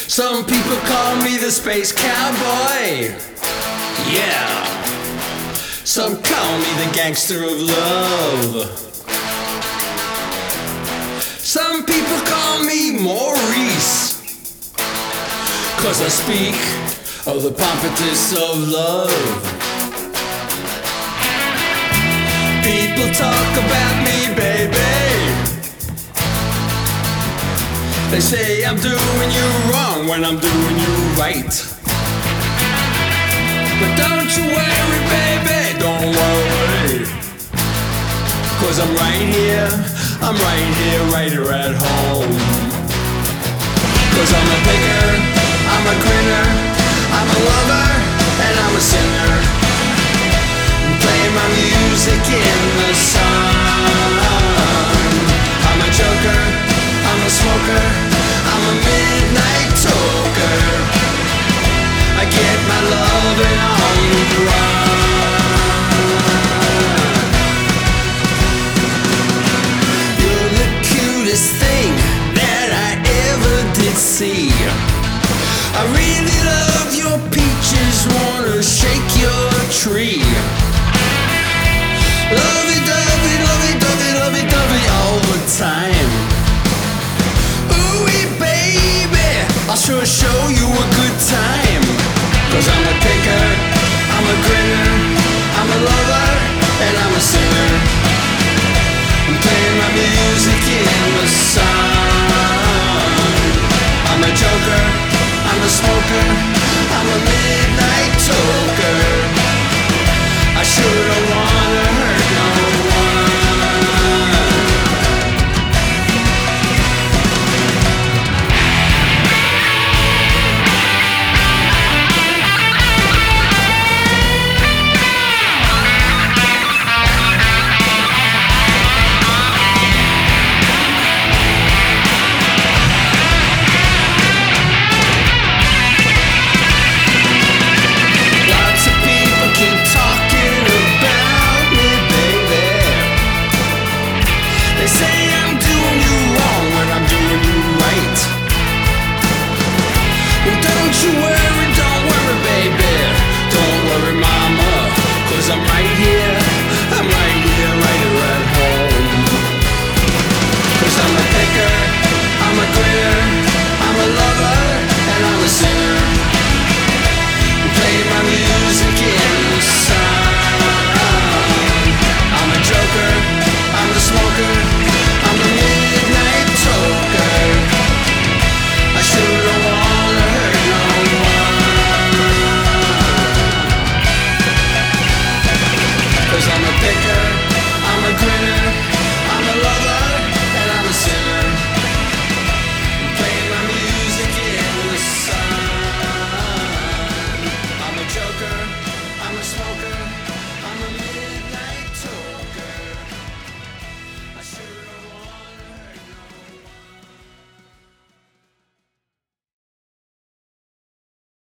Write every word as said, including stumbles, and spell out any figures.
Some people call me the space cowboy. Yeah. Some call me the gangster of love. Some people call me Maurice, 'cause I speak of the pompatus of love. People talk about me, baby. They say I'm doing you wrong when I'm doing you right. But don't you worry, baby, don't worry, 'cause I'm right here, I'm right here, right here at home. 'Cause I'm a picker, I'm a grinner, I'm a lover, and I'm a sinner. Play my music in the sun. I'm a joker, I'm a smoker, I'm a midnight talker. I get my loving on the run. You're the cutest thing that I ever did see. I really love your peaches, wanna shake your tree.